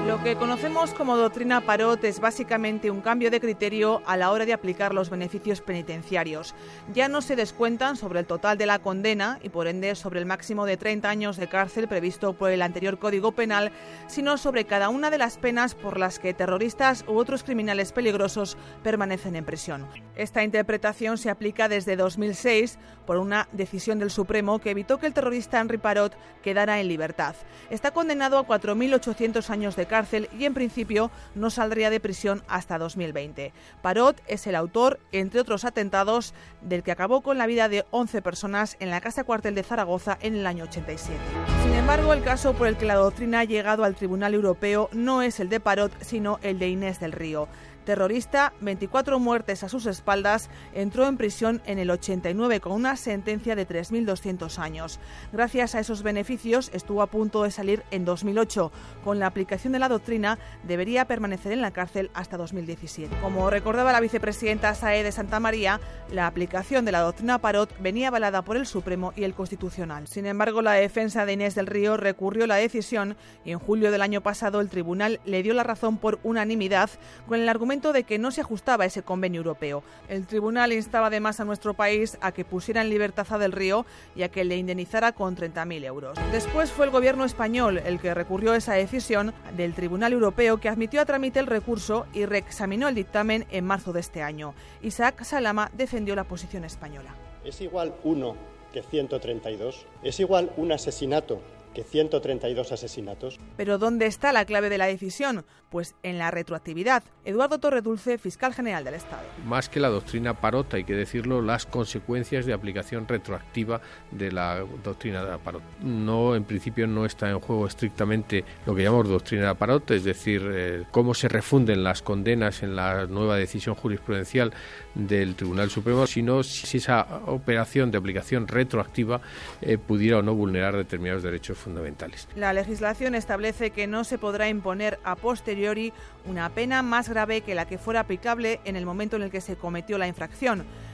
Lo que conocemos como doctrina Parot es básicamente un cambio de criterio a la hora de aplicar los beneficios penitenciarios. Ya no se descuentan sobre el total de la condena y por ende sobre el máximo de 30 años de cárcel previsto por el anterior Código Penal, sino sobre cada una de las penas por las que terroristas u otros criminales peligrosos permanecen en prisión. Esta interpretación se aplica desde 2006 por una decisión del Supremo que evitó que el terrorista Henri Parot quedara en libertad. Está condenado a 4.800 años de cárcel y en principio no saldría de prisión hasta 2020. Parot es el autor, entre otros atentados, del que acabó con la vida de 11 personas en la casa cuartel de Zaragoza en el año 87. Sin embargo, el caso por el que la doctrina ha llegado al Tribunal Europeo no es el de Parot, sino el de Inés del Río. Terrorista, 24 muertes a sus espaldas, entró en prisión en el 89 con una sentencia de 3.200 años. Gracias a esos beneficios estuvo a punto de salir en 2008. Con la aplicación de la doctrina debería permanecer en la cárcel hasta 2017. Como recordaba la vicepresidenta Sae de Santamaría, la aplicación de la doctrina Parot venía avalada por el Supremo y el Constitucional. Sin embargo, la defensa de Inés del Río recurrió la decisión y en julio del año pasado el tribunal le dio la razón por unanimidad con el argumento de que no se ajustaba a ese convenio europeo. El tribunal instaba además a nuestro país a que pusiera en libertad a Del Río y a que le indemnizara con 30.000 euros. Después fue el gobierno español el que recurrió esa decisión del Tribunal Europeo, que admitió a trámite el recurso y reexaminó el dictamen en marzo de este año. Isaac Salama defendió la posición española. ¿Es igual 1 que 132? ¿Es igual un asesinato que 132 asesinatos? Pero ¿dónde está la clave de la decisión? Pues en la retroactividad. Eduardo Torredulce, fiscal general del Estado. Más que la doctrina Parot, hay que decirlo, las consecuencias de aplicación retroactiva de la doctrina de Parot. No, en principio no está en juego estrictamente lo que llamamos doctrina Parot, es decir, cómo se refunden las condenas en la nueva decisión jurisprudencial del Tribunal Supremo, sino si esa operación de aplicación retroactiva pudiera o no vulnerar determinados derechos fundamentales. La legislación establece que no se podrá imponer a posteriori una pena más grave que la que fuera aplicable en el momento en el que se cometió la infracción.